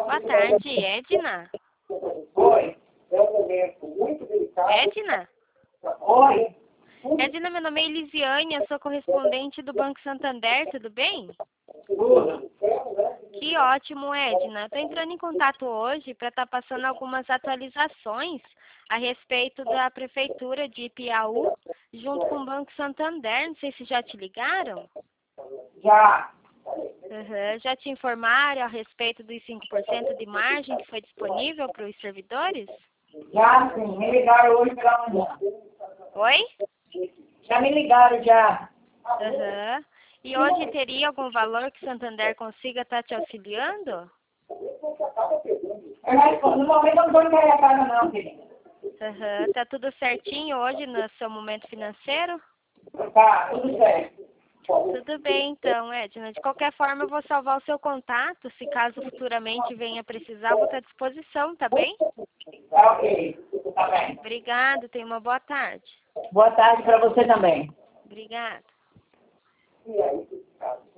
Boa tarde, Edna. Oi. É um momento muito delicado. Edna? Oi. Edna, meu nome é Elisiane, eu sou correspondente do Banco Santander, tudo bem? Tudo. Que ótimo, Edna. Estou entrando em contato hoje para estar passando algumas atualizações a respeito da Prefeitura de Piauí, junto com o Banco Santander. Não sei se já te ligaram. Já. Já te informaram a respeito dos 5% de margem que foi disponível para os servidores? Já sim. Me ligaram hoje pela manhã. Oi? Já me ligaram já. E hoje teria algum valor que o Santander consiga estar te auxiliando? No momento eu não estou interessada não, querida. Tá tudo certinho hoje no seu momento financeiro? Tá, tudo certo. Tudo bem, então, Edna. De qualquer forma, eu vou salvar o seu contato. Se caso futuramente venha precisar, eu vou estar à disposição, tá bem? Tá ok. Tá bem. Obrigado, tenha uma boa tarde. Boa tarde para você também. Obrigada. E aí?